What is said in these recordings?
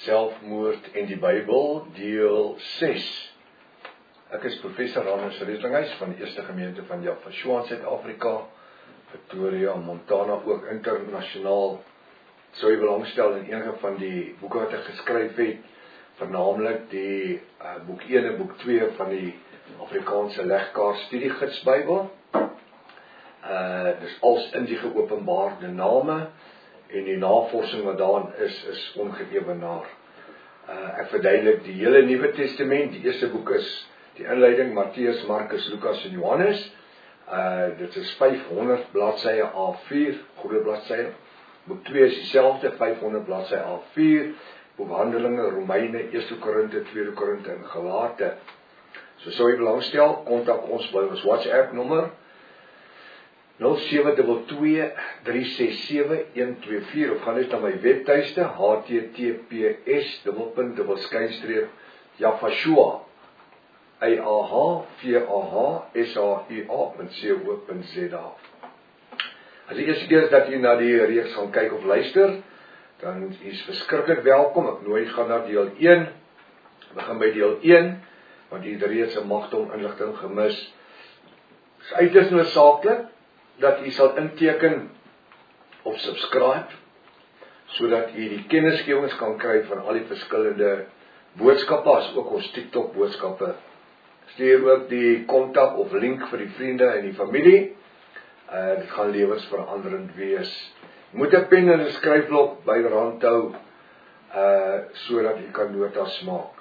Selfmoord en die Bybel, deel 6. Ek is professor Hannes Reslinghuis van die Eerste Gemeente van Yafashua in Suid-Afrika, Pretoria, Montana, ook internasionaal. Sou jy belangstel in enige van die boeke wat ek geskryf het, vernaamlik die boek 1 en boek 2 van die Afrikaanse legkaart studiegids Bybel. Dis als in die geopenbaarde name, en die navorsing wat daarin is ongeëwenaar. Ek verduidelik die hele Nuwe Testament. Die eerste boek is die inleiding, Matteus, Markus, Lukas en Johannes. Dit is 500 bladsye A4, goeie bladsye. Boek 2 is dieselfde, 500 bladsye A4. Boek Handelinge, Romeine, 1 Korinte, 2 Korinte en Galate. So sou jy belangstel, kontak ons by ons WhatsApp nommer 0722367124 of gaan net na my webtuiste https://Yafashua AAHVAHSAUA.co.za. As die eerste keer dat jy na die reeks gaan kyk of luister, dan is verskriklik welkom. Ek nooi gaan na deel 1. Ek begin by deel 1, want jy het reeds 'n magte inligting gemis. Dit is uiters noodsaaklik dat jy sal inteken of subscribe, sodat jy die kennisgewings kan kry van al die verskillende boodskappe, as ook ons TikTok boodskappe. Stuur ook die kontak of link vir die vriende en die familie. Dit gaan lewensveranderend wees. Moet 'n pen en 'n skryfblok byderhand hou, sodat jy kan notas maak.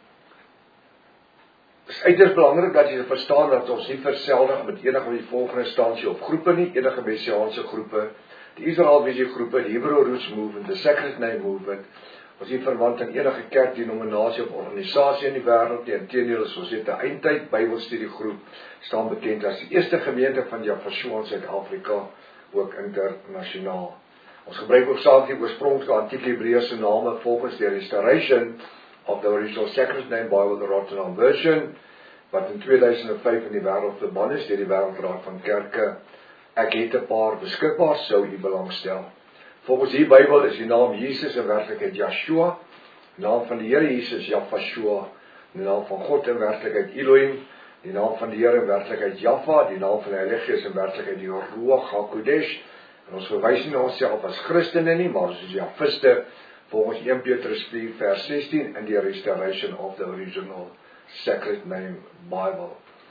Het is uiters belangrik dat jy verstaan dat ons nie verseldig met enige van die volgende instansie of groepe nie, enige messiaanse groepe, die Israel Visie groepe, die Hebrew Roots Movement, die Sacred Name Movement. Ons nie verwant aan enige kerk, denominasie of organisasie in die wêreld nie. Inteendeel is ons net 'n eindtyd Bybelstudiegroep, staan bekend as die Eerste Gemeente van Yafashua in Suid-Afrika, ook internasionaal. Ons gebruik hoofsaaklik die oorspronklike antieke Hebreëse name volgens die Restoration of the Original Sacred Name Bible, the Rotterdam Version, wat in 2005 in die wêreld verban is deur die Wêreldraad van Kerke. Ek het 'n paar beskikbaar, sou u belangstel. Volgens die Bybel is die naam Jesus in werklikheid Yeshua, die naam van die Here Jesus Yafashua, die naam van God in werklikheid Elohim, die naam van die Here in werklikheid Jaffa, die naam van die Heilige Gees in werklikheid die Ruach HaKodesh. En ons verwys nie na onsself as Christene nie, maar ons is Jafiste, volgens 1 Petrus 4 vers 16 in die Restoration of the Original Sacred Name Bible.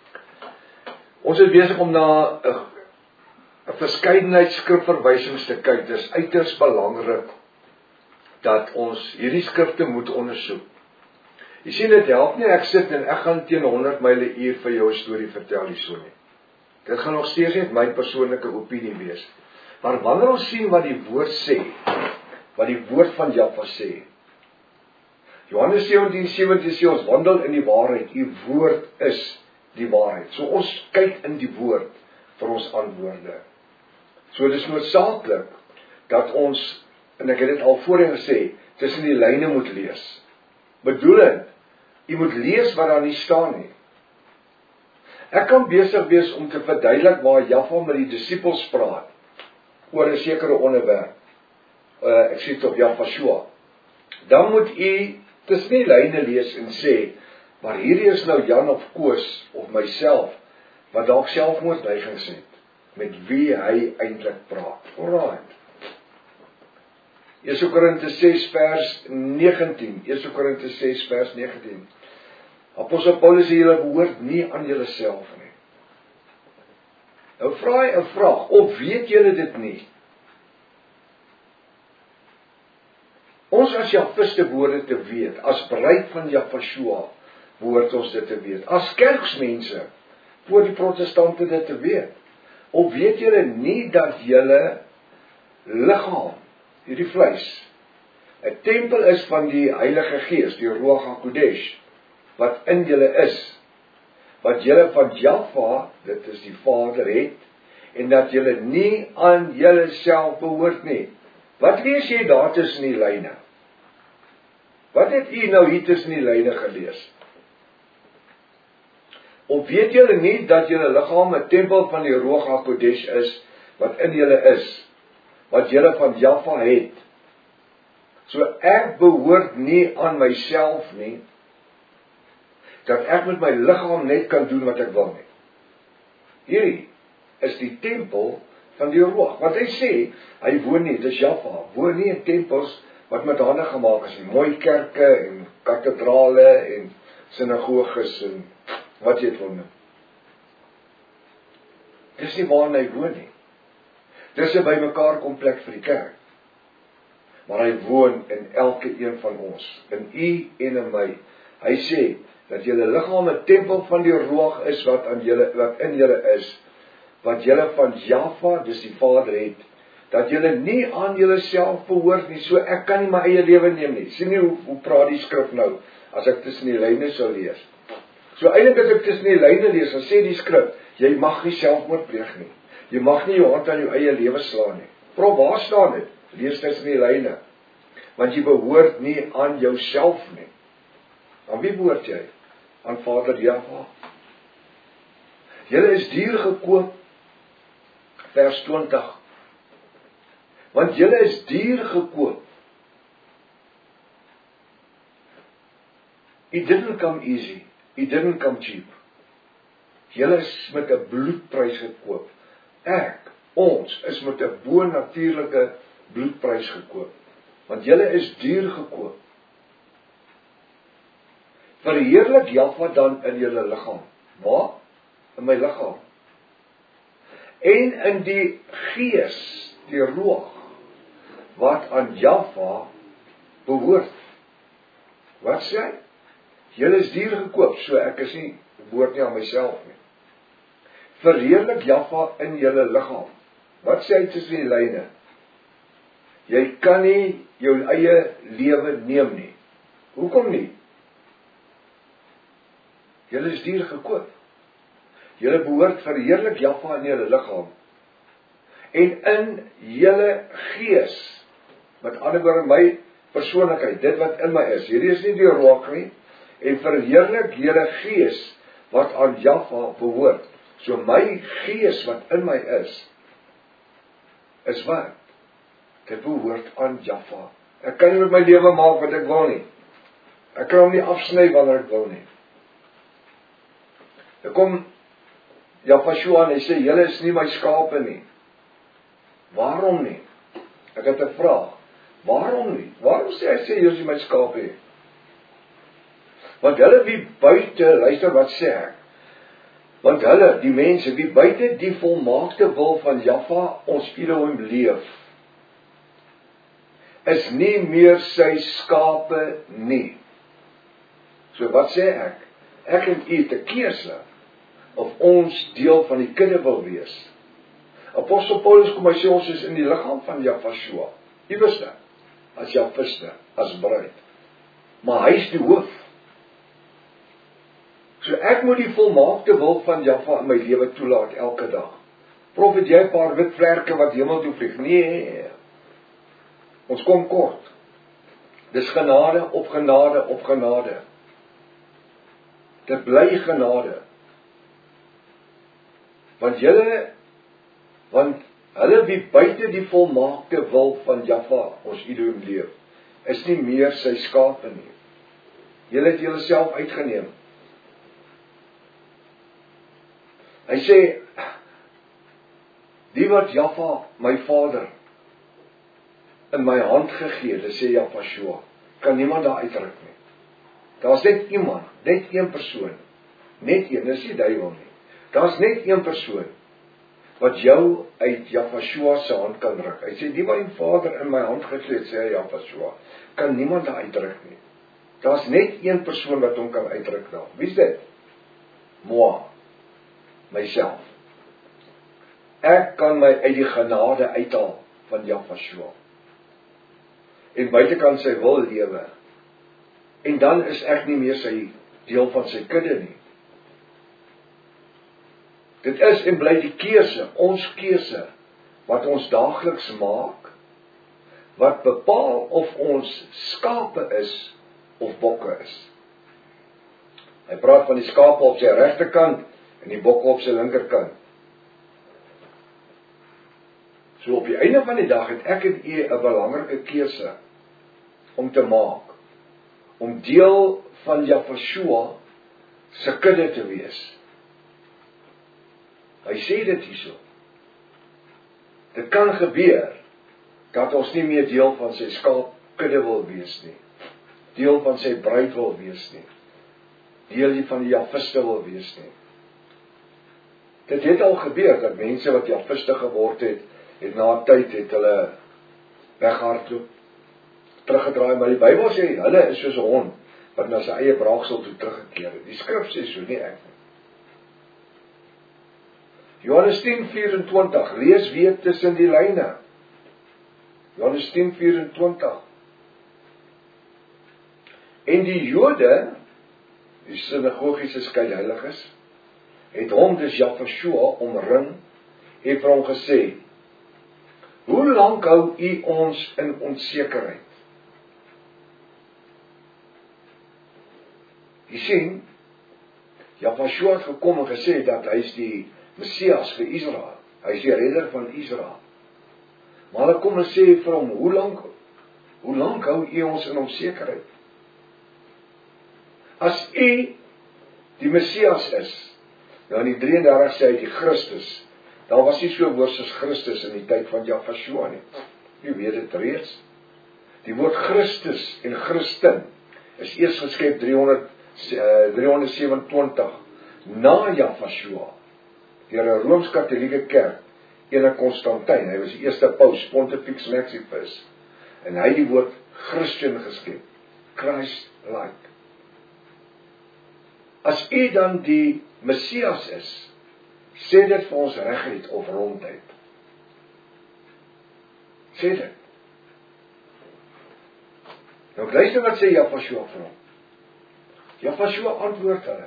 Ons is besig om na 'n verskeidenheid skrifverwysings te kyk. Dit is uiters belangrik dat ons hierdie skrifte moet ondersoek. Jy sien, dit help nie ek sit en ek gaan teen 100 myle uur vir jou 'n storie vertel hierso nie. Dit gaan nog steeds net my persoonlike opinie wees. Maar wanneer ons sien wat die woord sê, wat die woord van Jahwe sê. Johannes 17:17 sê ons wandel in die waarheid, u woord is die waarheid. So ons kyk in die woord vir ons antwoorde. So dit is noodsaaklik dat ons, en ek het dit al voorheen gesê, tussen die lyne moet lees. Bedoelend, jy moet lees wat daar nie staan nie. Ek kan besig wees om te verduidelik waar Jahwe met die disippels praat oor 'n sekere onderwerp. Ek sê tot Yafashua. Dan moet u tussen die lyne lees en sê, maar hierdie is nou Jan of Koos of myself, wat dalk selfmoordneigings het, met wie hy eintlik praat. Alright. 1 Korinte 6 vers 19. 1 Korinte 6 vers 19. Apostel Paulus sê, julle behoort nie aan julle self nie. Nou vra hy 'n vraag, of weet julle dit nie? Ons as Jafiste behoort dit te weet, as bruid van Yafashua behoort ons dit te weet, as kerksmense voor die protestante dit te weet. Of weet julle nie dat julle liggaam, hierdie vleis, 'n tempel is van die Heilige Gees, die Ruach HaKodesh, wat in julle is, wat julle van Jahwe, dit is die Vader, het, en dat julle nie aan julle self behoort nie. Wat lees jy daar tussen die lyne? Wat het u nou hier tussen die lyne gelees? Of weet julle nie dat julle liggaam 'n tempel van die Ruach HaKodesh is, wat in julle is, wat julle van Jahwe het, So ek behoort nie aan myself nie, dat ek met my liggaam net kan doen wat ek wil nie. Hierdie is die tempel van die Ruach. Want hy sê, hy woon nie, dis Jahwe, woon nie in tempels wat met hande gemaak is, mooi kerke en kathedrale en sinagoges en wat jy het wil noem. Dis nie waarin hy woon nie. Dis 'n bymekaar kom plek vir die kerk. Maar hy woon in elke een van ons, in u en in my. Hy sê dat julle liggaam 'n tempel van die Ruach is wat in julle is, wat julle van Jahwe, dis die Vader het, dat julle nie aan julleself behoort nie, so ek kan nie my eie lewe neem nie. Sien nie hoe praat die skrif nou, as ek tussen die lyne sou lees. So eintlik as ek tussen die lyne lees, dan sê die skrif, jy mag nie selfmoord pleeg nie. Jy mag nie jou hand aan jou eie lewe slaan nie. Prof, waar staan dit? Lees tussen die lyne. Want jy behoort nie aan jouself nie. Aan wie behoort jy? Aan Vader Jahwe. Julle is duur gekoop, vers 20. Want julle is duur gekoop. It didn't come easy. It didn't come cheap. Julle is met 'n bloedprys gekoop. Ons is met 'n bo-natuurlike bloedprys gekoop. Want julle is duur gekoop. Verheerlik Jahwe dan in julle liggaam. Waar? In my liggaam. En in die gees, die Ruach, wat aan Jahwe behoort. Wat sê hy? Julle is duur gekoop, so ek is nie, behoort nie aan myself nie. Verheerlik Jahwe in julle liggaam. Wat sê hy tussen die lyne? Jy kan nie jou eie lewe neem nie. Hoekom nie? Julle is duur gekoop. Julle behoort verheerlik Jahwe in julle liggaam. En in julle gees, met ander woorde my persoonlikheid, dit wat in my is. Hierdie is nie die Ruach nie. En verheerlik julle gees wat aan Jahwe behoort. So my gees wat in my is wat? Dit behoort aan Jahwe. Ek kan nie met my lewe maak wat ek wil nie. Ek kan hom nie afsny wanneer ek wil nie. Dan kom Jahwe en hy sê, julle is nie my skape nie. Waarom nie? Ek het 'n vraag. Waarom nie? Waarom sê hy julle is nie my skape nie? Want hulle wie buite, luister wat sê ek. Want hulle, die mense wie buite die volmaakte wil van Jahwe, ons Elohim leef, is nie meer sy skape nie. So wat sê ek? Ek en u het 'n keuse of ons deel van die kudde wil wees. Apostel Paulus kom hy sê ons is in die liggaam van Jahwe. Iewers as Jahwe, as bruid. Maar hy is die hoof. So ek moet die volmaakte wil van Jahwe in my lewe toelaat elke dag. Prof, het jy 'n paar wit vlerke wat hemel toe vlieg? Nee. Ons kom kort. Dis genade op genade op genade. Dit bly genade. Want hulle wie buite die volmaakte wil van Jahwe, ons Elohim leef, is nie meer sy skape nie. Julle het julleself uitgeneem. Hy sê, die wat Jahwe, my Vader, in my hand gegee, dit sê Jahwe, kan niemand daar uitruk nie. Daar is net iemand, net een persoon, net een, dis nie duiwel nie. Daar is net een persoon, wat jou uit Jahwe se hand kan ruk. Hy sê, die wat die Vader in my hand gegee het, sê Jahwe, kan niemand daar uitruk nie. Daar is net een persoon wat hom kan uitruk daar. Wie is dit? Moi. Myself. Ek kan my uit die genade uithaal van Jahwe. En buitekant sy wil lewe. En dan is ek nie meer sy deel van sy kudde nie. Dit is en bly die keuse, ons keuse, wat ons daagliks maak, wat bepaal of ons skape is of bokke is. Hy praat van die skape op sy regterkant en die bokke op sy linkerkant. So op die einde van die dag het ek en u 'n belangrike keuse. om te maak, om deel van Jahvashua se kudde te wees. Hy sê dit hierso. Dit kan gebeur, dat ons nie meer deel van sy skaapkudde wil wees nie, deel van sy bruid wil wees nie, deel van die Jahviste wil wees nie. Dit het al gebeur, dat mense wat Jahviste geword het na 'n tyd het hulle weghardloop, teruggedraai, maar die Bybel sê, hulle is soos 'n hond, wat na sy eie braaksel toe teruggekeer het. Die skrif sê so, nie ek nie. Johannes 10:24, lees weer tussen die lyne. Johannes 10:24. En die Jode, die sinagogiese skeiheiliges, het hom, dus Jahvashua, omring, en vir hom gesê, hoe lank hou u ons in onsekerheid? Jy sien, Jahvashua het gekom en gesê dat hy is die Messias vir Israel. Hy is die redder van Israel. Maar hulle kom en sê vir hom, hoe lank hou u ons in onsekerheid? As u die Messias is, nou in die 33 sê hy die Christus, daar was nie so 'n woord soos Christus in die tyd van Jahvashua nie. U weet dit reeds. Die woord Christus en Christen is eers geskep 327 na Jahvashua, deur 'n Rooms-Katolieke kerk, ene Constantijn. Hy was die eerste paus, Pontifex Maximus, en hy het die woord Christian geskep, Christ-like. As u dan die Messias is, sê dit vir ons regheid of rondheid. Sê dit. Nou luister wat sê Jahvashua vir hom. Jahvashua antwoord hulle.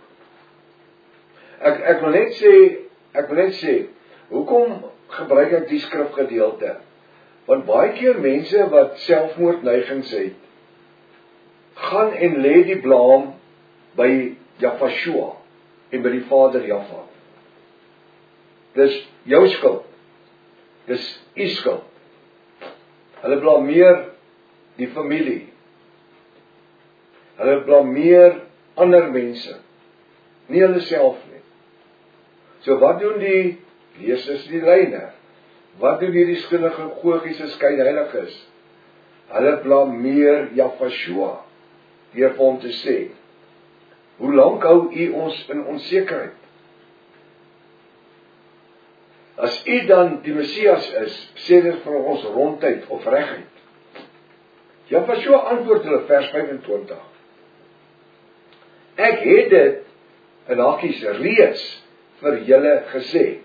Ek wil net sê, hoekom gebruik ek die skrifgedeelte? Want baie keer mense wat selfmoordneigings het, gaan en lê die blaam by Jahvashua en by die Vader Jahva. Dis jou skuld. Dis u skuld. Hulle blameer die familie. Hulle blameer ander mense. Nie hulle self nie. So wat doen die lesers die lyne? Wat doen hierdie sinagogiese skeiheiliges? Hulle blameer Jahvashua deur vir hom te sê, hoe lank hou u ons in onsekerheid? As u dan die Messias is, sê dit vir ons rondheid of regheid. Jahvashua antwoord hulle vers 25. Ek het dit in hakies reeds vir julle gesê.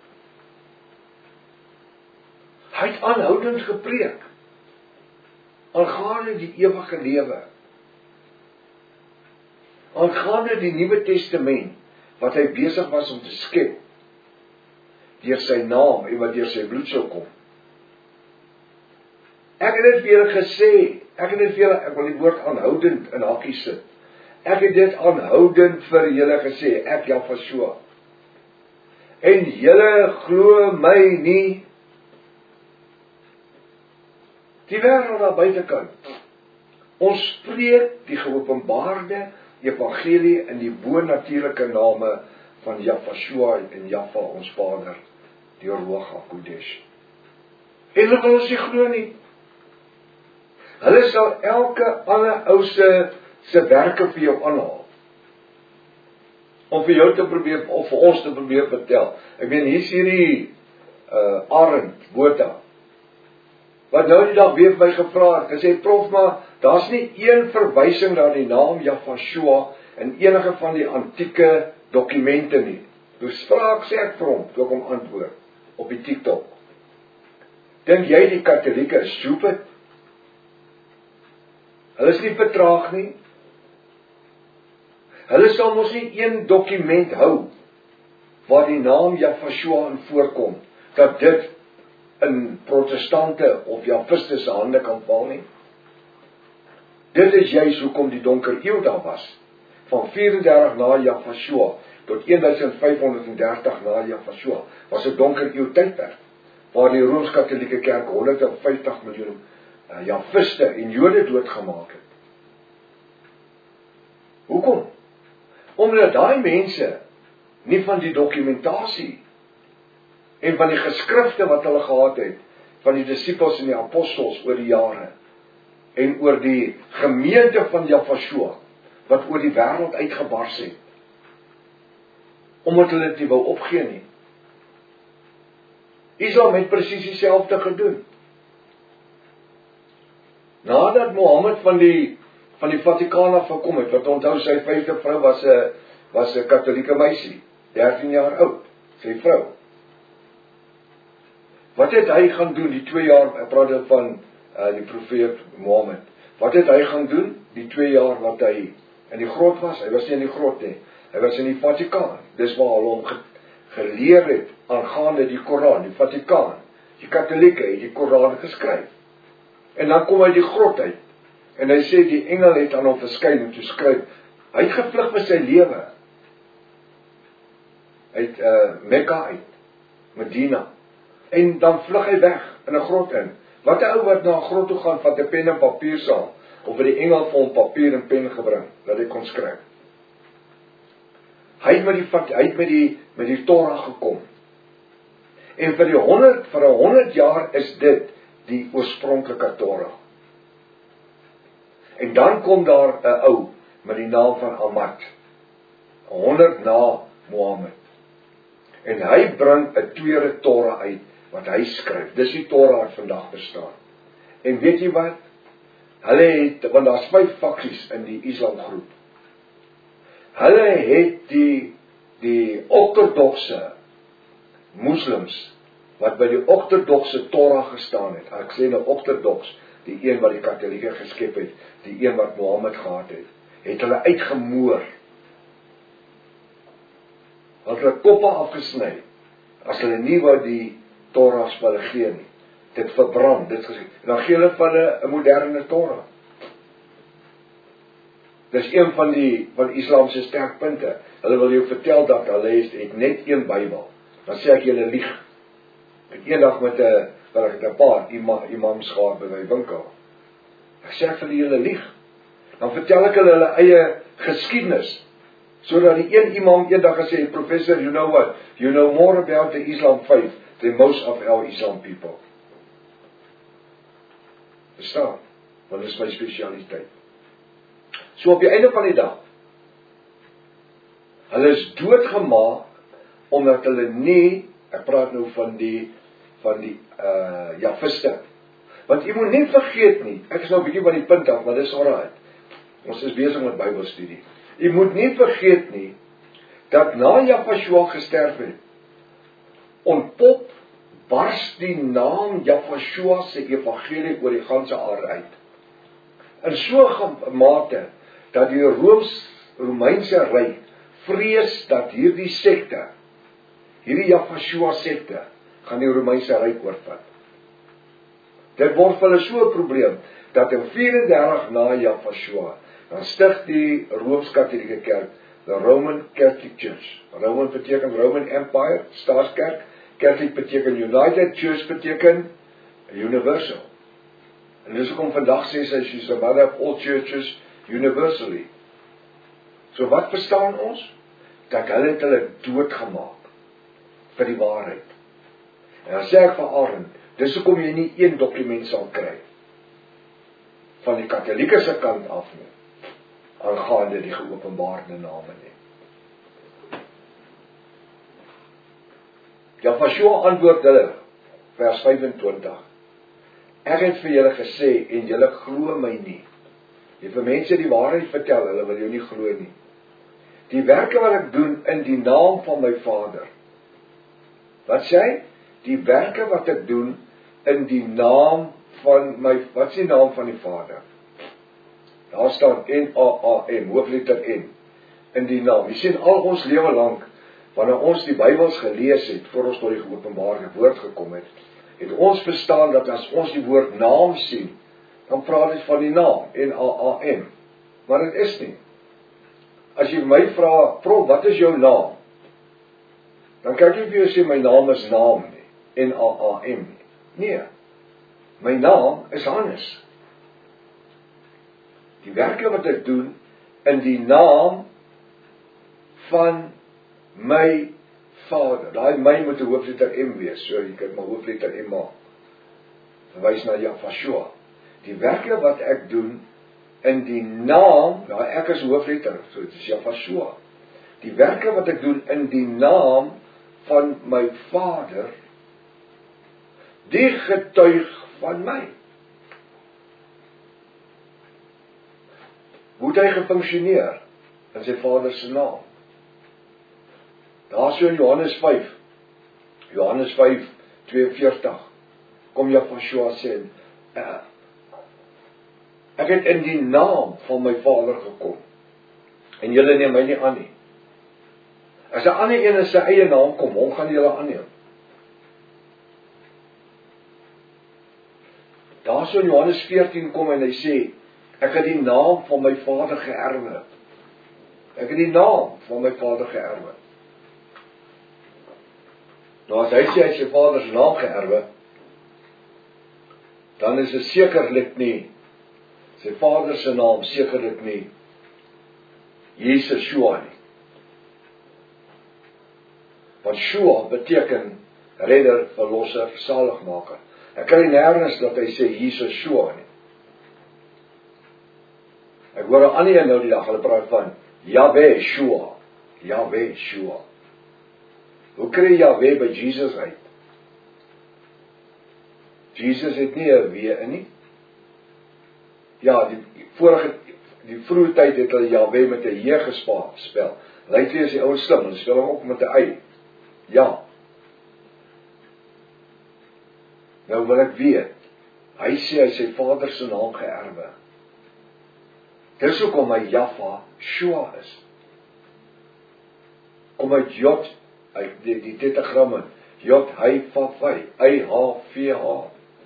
Hy het aanhoudend gepreek aangaande die ewige lewe, aangaande die Nuwe Testament wat hy besig was om te skep deur sy naam en wat deur sy bloed sou kom. Ek het dit vir julle gesê, ek wil die woord aanhoudend in hakies sit. Ek het dit aanhoudend vir julle gesê, ek Jahvashua. En julle glo my nie. Die wêreld daar buitekant. Ons spreek die geopenbaarde evangelie in die bonatuurlike name van Jahvashua en Jahva ons Vader, die Ruach HaKodesh. En hulle wil ons nie glo nie. Hulle sal elke ander ou se werke vir jou aanhaal. Om vir jou te probeer, of vir ons te probeer vertel. Ek meen, hier is hierdie Arend Botha, wat nou die dag weer vir my gevra het, gesê, prof, maar daar's nie een verwysing na die naam Jahvashua in enige van die antieke dokumente nie. Dus sê ek vir hom, toe ek hom antwoord, op die TikTok. Dink jy die Katolieke is stupid? Hulle is nie vertraag nie. Hulle sal mos nie een dokument hou, waar die naam Jahvashua in voorkom, dat dit in protestante of Jahviste se hande kan val nie. Dit is juist hoekom die donker eeu daar was, van 34 na Jahvashua, tot 1530 na Jahvashua, was 'n donker eeu tydperk, waar die Rooms-Katolieke Kerk 150 miljoen Jafiste en Jode doodgemaak het. Hoekom? Omdat daai mense nie van die dokumentasie en van die geskrifte wat hulle gehad het, van die disippels en die apostels oor die jare, en oor die gemeente van Jafashua, wat oor die wêreld uitgebars het, omdat hulle dit nie wou opgee nie. Islam het presies dieselfde gedoen. Nadat Mohammed van die Vatikaan af gekom het, wat onthou sy 5de vrou was 'n katholieke meisie, 13 jaar oud, sy vrou. Wat het hy gaan doen die 2 jaar, ek praat van die profeet Mohammed, wat het hy gaan doen die 2 jaar wat hy in die grot was? Hy was nie in die grot nie, hy was in die Vatikaan, dis waar hulle hom geleer het, aangaande die Koran, die Vatikaan, die katholieke het die Koran geskryf, en dan kom hy die grot uit, en hy sê die engel het aan hom verskyn om te skryf, hy het gevlug met sy lewe, uit Mekka uit, Medina, en dan vlug hy weg, in 'n grot in. Wat 'n ou wat na 'n grot toe gaan, vat 'n pen en papier saam, of het die engel vir hom papier en pen gebring, dat hy kon skryf. Hy het met die Torah gekom. En vir 100 jaar is dit die oorspronklike Torah. En dan kom daar 'n ou met die naam van Ahmad, 100 na Mohammed. En hy bring 'n tweede Torah uit wat hy skryf. Dis die Torah wat vandag bestaan. En weet jy wat? Hulle het, want daar's 5 faksies in die Islamgroep. Hulle het die ortodokse moslims wat by die ortodokse Torah gestaan het. Ek sê nou ortodoks, die een wat die katholieke geskep het, die een wat Mohammed gehad het hulle uitgemoor. Hulle koppe afgesny, as hulle nie wou die Torahs vir hulle gee nie. Dit verbrand, dit gesê. En dan gee hulle vir hulle 'n moderne Torah. Dis een van Islam se sterkpunte. Hulle wil jou vertel dat hulle het net een Bybel. Dan sê ek julle lieg. Ek eendag met 'n paar imams gehad by my winkel. Ek sê vir julle lieg. Dan vertel ek hulle eie geskiedenis. Sodat die een imam eendag gesê het, "Professor, you know what? You know more about the Islam faith than most of our Islam people." Verstaan? Want dit is my spesialiteit. So op die einde van die dag, hulle is doodgemaak, omdat hulle nie, ek praat nou van die Jafiste. Want jy moet nie vergeet nie, ek is nou 'n bietjie by die punt af, maar dis alright. Ons is besig met Bybelstudie. Jy moet nie vergeet nie, dat na Jafashua gesterf het, ontpop bars die naam Jafashua se evangelie oor die ganse aarde uit. In so 'n mate, dat die Romeinse ryk vrees dat hierdie sekte, hierdie Jafashua sekte, gaan die Romeinse ryk oorvat. Dit word vir hulle so 'n probleem, dat in 34 na Jafashua, dan stig die Rooms-Katholieke Kerk, the Roman Catholic Church. Roman beteken Roman Empire, staatskerk, Catholic beteken United, Church beteken Universal. En dis hoekom vandag sê sy, she's a mother of all churches universally. So wat verstaan ons? Dat hulle het hulle doodgemaak vir die waarheid. En dan sê ek vir Aaron, dis hoekom jy nie een dokument sal kry van die katholieke se kant af nie, aangaande die geopenbaarde name nie. Jafashua antwoord hulle, vers 25. Ek het vir julle gesê, en julle glo my nie. Jy vir mense die waarheid vertel, hulle wil jou nie glo nie. Die werke wat ek doen in die naam van my Vader. Wat sê hy? Die werke wat ek doen in die naam van my, wat is die naam van die Vader? Daar staan N-A-A-M, hoofletter N, in die naam. Jy sien al ons lewe lank, wanneer ons die Bybels gelees het, voor ons tot die geopenbaarde woord gekom het, het ons verstaan dat as ons die woord naam sien, dan praat dit van die naam, N-A-A-M. Maar dit is nie. As jy my vra, Prof, wat is jou naam? Dan kan ek nie vir jou sê, my naam is naam nie, N-A-A-M nie. Nee, my naam is Hannes. Die werke wat ek doen in die naam van my Vader. Daai my moet 'n hoofletter M wees. So jy kan maar hoofletter M maak. Verwys na Yahweh. Die werke wat ek doen in die naam, ek is hoofletter, so dit is Yahweh. Die werke wat ek doen in die naam van my Vader, die getuig van my. Hoe het hy gefunksioneer in sy Vader se naam? Daar so in Johannes 5:42, kom Yahweh sê, ek het in die naam van my Vader gekom, en julle neem my nie aan nie. As 'n ander een in sy eie naam kom, hom gaan julle aanneem. Daar so in Johannes 14 kom en hy sê, ek het die naam van my Vader geërwe. Ek het die naam van my Vader geërwe. Nou as hy sê hy het sy Vader se naam geërwe, dan is dit sekerlik nie sy Vader se naam, sekerlik nie Jesus Shua nie. Want Shua beteken redder, verlosser, saligmaker. Ek kan nie nêrens dat hy sê Jesus Shua nie. Ek hoor 'n ander een nou die dag, hulle praat van Yahweh Shua. Yahweh Shua. Hoe kry Yahweh by Jesus uit? Jesus het nie 'n W in nie. Ja, die vroeë tyd het hulle Yahweh met 'n J gespel. Lyk vir as die ouens slim, hulle spel hom ook met 'n Y. Ja. Nou wil ek weet, hy sê hy sy Vader se naam geërwe. Dis hoekom hy Yahweh Shua is. Kom uit Jod, uit die tetragramme, Jod, hy, Vav, hy, I-H-V-H.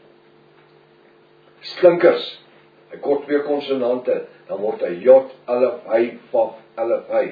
Slinkers, hy kort twee konsonante, dan word hy Jod, Alef, hy, Vav, Alef, hy.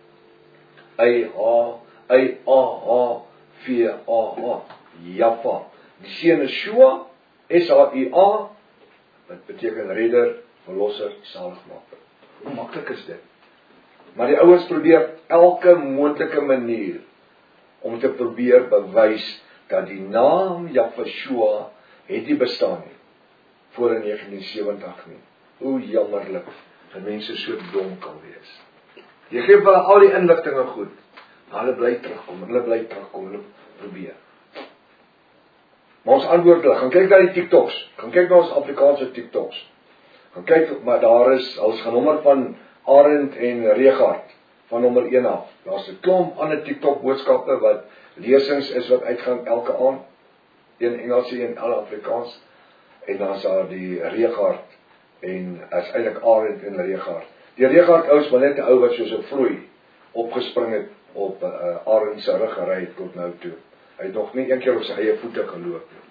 I-H-V-A-H, Jaffa. Die seun is Shua, S-H-U-A, wat beteken redder, verlosser, saligmaker. Hoe maklik is dit? Maar die ouens probeer elke moontlike manier om te probeer bewys dat die naam Yahweh het nie bestaan nie voor in 1970 nie. Hoe jammerlik dat mense so dom kan wees. Jy gee vir al die inligtinge goed, maar hulle bly terugkom, hulle probeer. Maar ons antwoord hulle, gaan kyk na die TikToks, gaan kyk na ons Afrikaanse TikToks. Gaan kyk, maar daar is, ons gaan nommer van Arend en Regard, van nommer 1 af. Daar's 'n klomp ander TikTok boodskappe wat lesings is wat uitgaan elke aand. Een Engels en een Afrikaans. En dan is daar die Regard en is eintlik Arend en Regard. Die Regard ouens was net 'n ou wat soos 'n vloei opgespring het op Arend se rug gery het tot nou toe. Hy het nog nie een keer op sy eie voete geloop nie.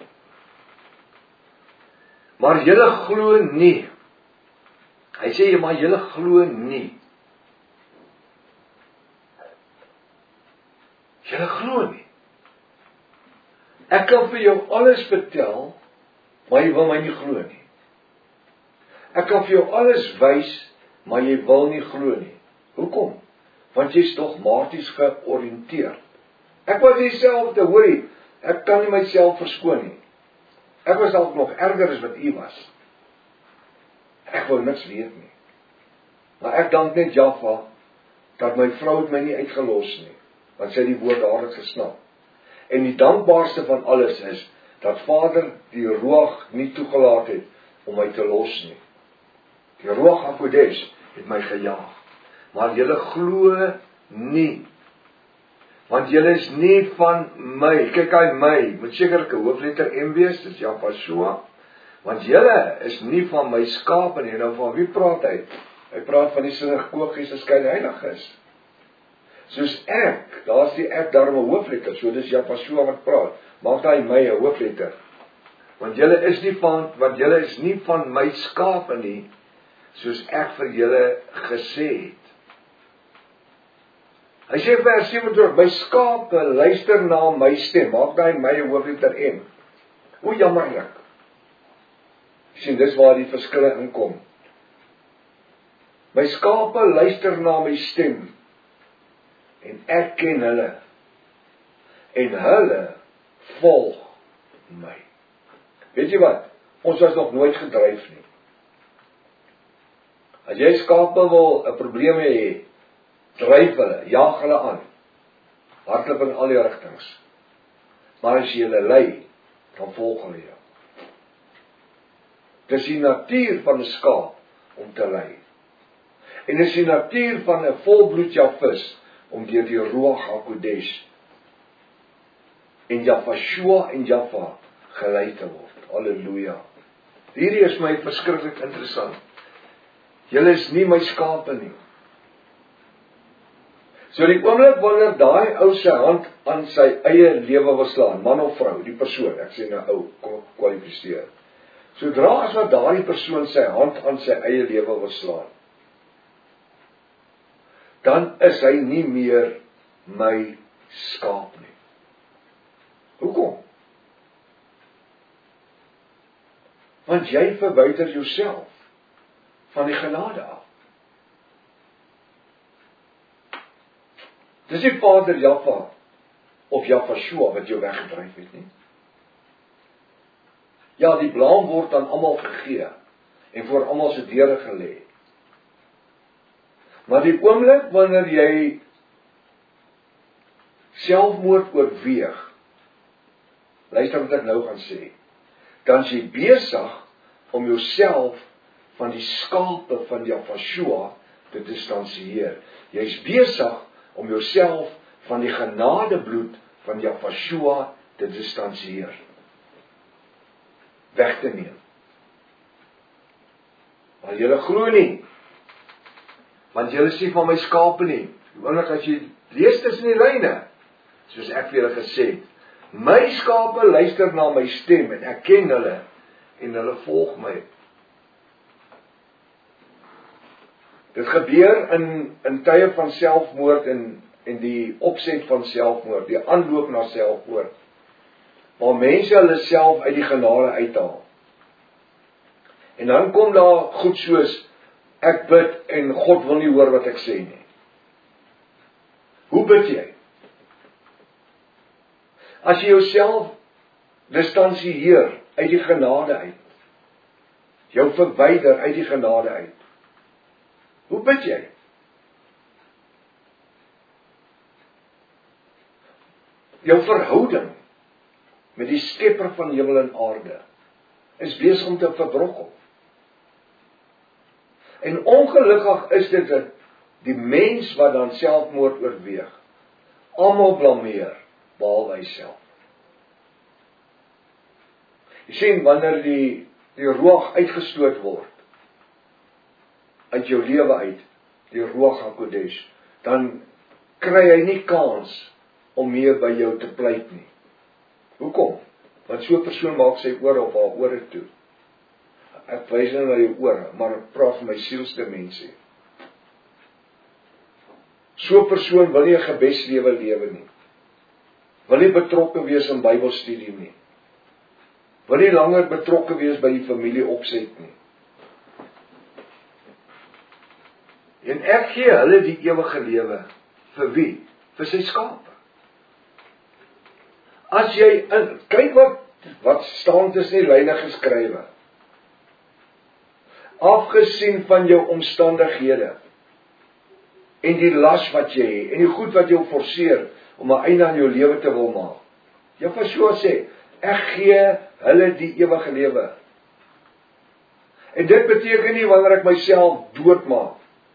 Maar julle glo nie. Hy sê, maar julle glo nie. Julle glo nie. Ek kan vir jou alles vertel, maar jy wil my nie glo nie. Ek kan vir jou alles wys, maar jy wil nie glo nie. Hoekom? Want jy's tog marties georiënteerd. Ek was dieselfde, hoorie, ek kan nie myself verskoon nie. Ek was dalk nog erger as wat u was. Ek wil niks weet nie. Maar ek dank net Jaffa, dat my vrou het my nie uitgelos nie, want sy het die woord dadelik gesnap. En die dankbaarste van alles is, dat Vader die Ruach nie toegelaat het, om my te los nie. Die Ruach HaKodesh het my gejaag. Maar julle glo nie. Want julle is nie van my. Kyk hy my, moet sekerlik 'n hoofletter M wees, dis Yahweh. Want julle is nie van my skape nie. Nou van wie praat hy? Hy praat van die sinagoges as skyn heilig is. Soos ek, daar's die ek daarom 'n hoofletter, so dis Yahweh wat praat. Maak daai my 'n hoofletter. Want julle is nie van my skape nie, soos ek vir julle gesê het. Hy sê vers 27, my skape luister na my stem. Maak daai my 'n hoofletter M. Hoe jammerlik. Sien, dis waar die verskille inkom. My skape luister na my stem en ek ken hulle en hulle volg my. Weet jy wat? Ons was nog nooit gedryf nie. As jy skape wil 'n probleem hê, dryf hulle, jaag hulle aan. Hardloop in al die rigtings. Maar as jy hulle lei, dan volg hulle jou. Dis die natuur van 'n skaap om te lei. En dis die natuur van 'n volbloed Javis om deur die Ruach HaKodesh en Jafashua en Jaffa gelei te word. Halleluja. Hierdie is my verskriklik interessant. Julle is nie my skape nie. So die oomblik wanneer daai ou sy hand aan sy eie lewe wil slaan, man of vrou, die persoon, ek sê nou ou, kom kwalifiseer. Sodra as wat daardie persoon sy hand aan sy eie lewe wil slaan, dan is hy nie meer my skaap nie. Hoekom? Want jy verbuiter jouself van die genade af. Dis nie Vader Jaffa of Jafashua wat jou weggedryf het nie. Ja, die blaam word aan almal gegee en voor almal se deure gelê. Maar die oomblik wanneer jy selfmoord oorweeg, luister wat ek nou gaan sê, dan is jy besig om jouself van die skape van Jafashua te distansieer. Jy is besig om jouself van die genadebloed van Jafashua te distansieer. Weg te neem. Maar julle glo nie, want julle is nie van my skape nie. Wanneer as jy lees tussen die lyne, soos ek vir julle gesê het, my skape luister na my stem en ek ken hulle en hulle volg my. Dit gebeur in tye van selfmoord en die opset van selfmoord, die aanloop na selfmoord, waar mense hulle self uit die genade uithaal. En dan kom daar goed soos, ek bid en God wil nie hoor wat ek sê nie. Hoe bid jy? As jy jouself distansieer uit die genade uit, jou verwyder uit die genade uit, hoe bid jy? Jou verhouding met die skepper van hemel en aarde is besig om te verbrokkel. En ongelukkig is dit die mens wat dan selfmoord oorweeg, almal blameer, behalwe hy self. Jy sien, wanneer die Ruach uitgestoot word, uit jou lewe uit, die Ruach HaKodesh, dan kry hy nie kans om meer by jou te pleit nie. Hoekom? Want so 'n persoon maak sy ore of haar ore toe. Ek wys nou na jou ore, maar ek praat van my sielsdimensie. So 'n persoon wil nie 'n gebedslewe lewe nie. Wil nie betrokke wees in Bybelstudie nie. Wil nie langer betrokke wees by die familie opset nie. En ek gee hulle die ewige lewe. Vir wie? Vir sy skape. As jy, kyk wat staan tussen die lyne geskrywe. Afgesien van jou omstandighede, en die las wat jy het, en die goed wat jou forceer, om 'n einde aan jou lewe te wil maak. Jafashua sê, ek gee hulle die ewige lewe. En dit beteken nie wanneer ek myself doodmaak,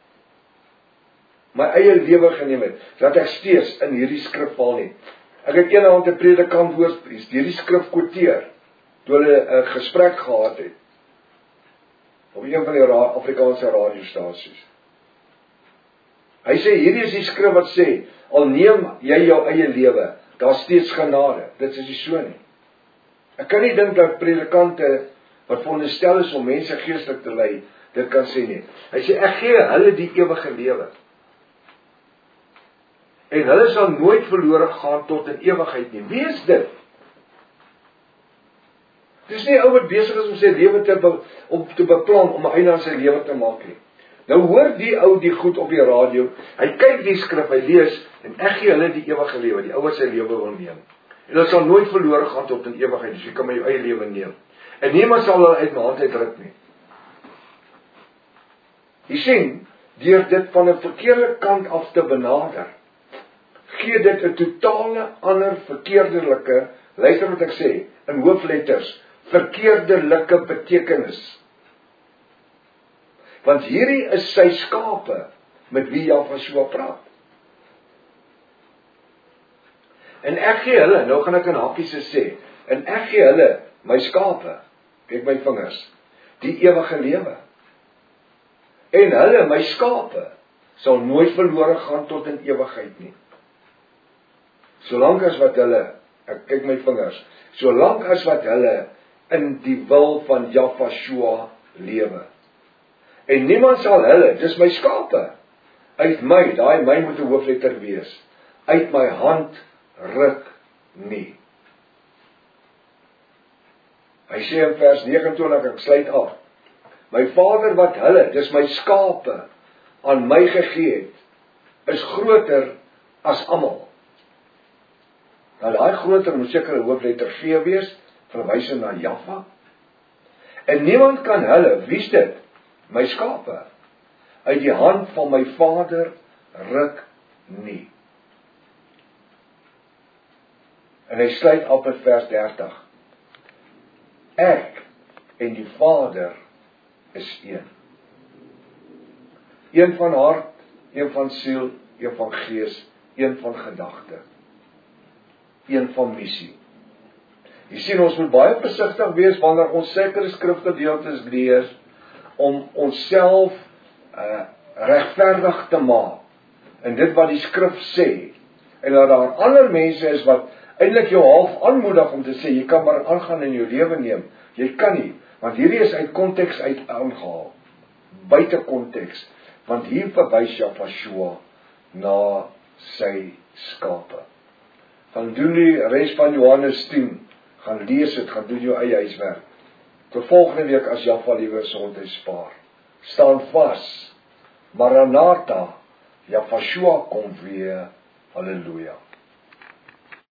my eie lewe geneem het, dat ek steeds in hierdie skrif val nie. Ek het eendag 'n predikant hoor hierdie skrif quoteer, toe hulle 'n gesprek gehad het, op een van die Afrikaanse radiostasies. Hy sê, hierdie is die skrif wat sê, al neem jy jou eie lewe, daar is steeds genade. Dit is nie so nie. Ek kan nie dink dat predikante, wat veronderstel is om mense geestelik te lei, dit kan sê nie. Hy sê, ek gee hulle die ewige lewe. En hulle sal nooit verlore gaan tot in ewigheid nie. Wie is dit? Dit is nie ou wat besig is om sy lewe te beplan, om 'n einde aan sy lewe te maak nie. Nou hoor die ou die goed op die radio, hy kyk die skrif, hy lees, en ek gee hulle die ewige lewe, die ou wat sy lewe wil neem. En dit sal nooit verlore gaan tot in ewigheid, dus jy kan my jou eie lewe neem. En niemand sal hulle uit my hand uitruk nie. Jy sien, deur dit van 'n verkeerde kant af te benader, gee dit 'n totale ander verkeerderlike, luister wat ek sê, in hoofletters, verkeerderlike betekenis. Want hierdie is sy skape, met wie Jahwe praat. En ek gee hulle, nou gaan ek in hakies sê, en ek gee hulle, my skape, kyk my vingers, die ewige lewe. En hulle, my skape, sal nooit verlore gaan tot in ewigheid nie. Solank as wat hulle, ek kyk my vingers, solank as wat hulle in die wil van Jahwe lewe. En niemand sal hulle, dis my skape, uit my, daai my moet 'n hoofletter wees, uit my hand ruk nie. Hy sê in vers 29, ek sluit af, my Vader wat hulle, dis my skape, aan my gegee het, is groter as almal. Nou daai groter moet seker 'n hoofletter V wees, verwysing na Jahwe. En niemand kan hulle, wie's dit? My skape, uit die hand van my Vader ruk nie. En hy sluit af met vers 30. Ek en die Vader is een. Een van hart, een van siel, een van gees, een van gedagte. Een van missie. Jy sien, ons moet baie versigtig wees wanneer ons sekere skrifgedeeltes lees, om onsself regverdig te maak, en dit wat die skrif sê, en dat daar ander mense is wat eintlik jou half aanmoedig om te sê, jy kan maar aangaan in jou lewe neem, jy kan nie, want hierdie is uit konteks uit aangehaal, buite konteks, want hier verwys Jahwe na sy skape. Gaan doen die res van Johannes 10, gaan lees het, gaan doen jou eie huiswerk. Tot volgende week as Jahwe liewe gesondheid spaar. Staan vas. Maranatha. Jahwe kom weer. Halleluja.